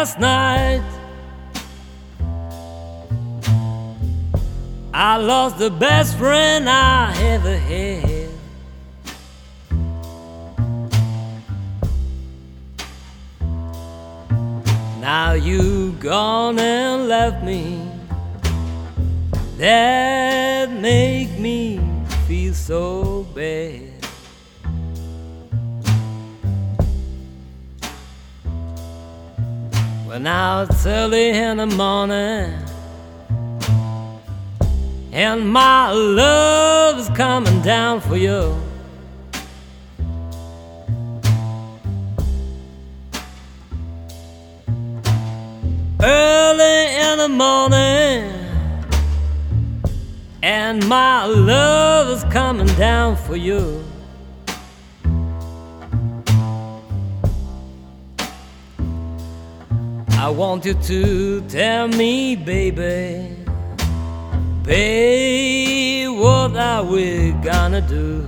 last night. I lost the best friend I ever had. Now you gone and left me. That make me feel so bad. Well, now it's early in the morning, and my love is coming down for you. Early in the morning, and my love is coming down for you. I want you to tell me, baby, babe, what are we gonna do?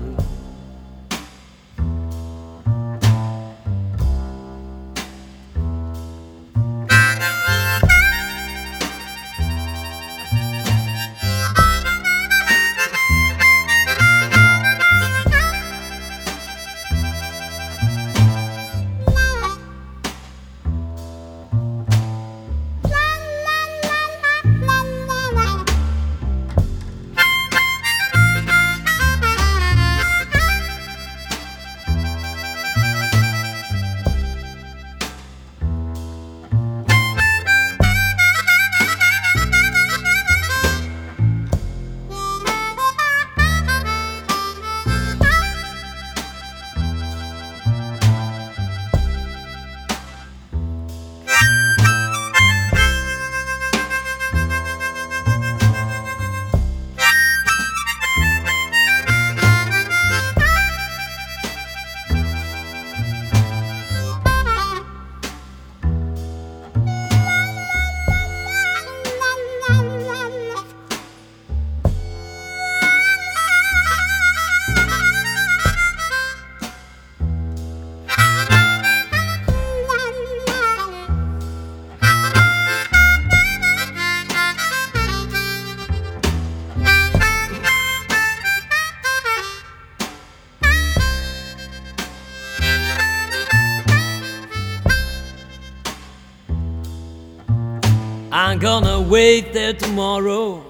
I'm gonna wait there tomorrow.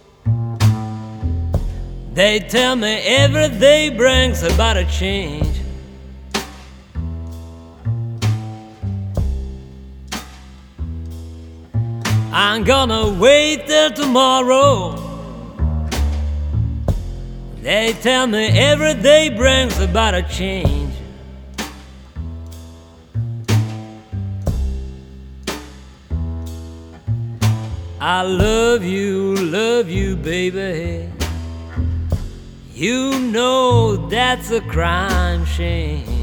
They tell me every day brings about a change. I'm gonna wait there tomorrow. They tell me every day brings about a change. I love you, baby. You know that's a crime shame.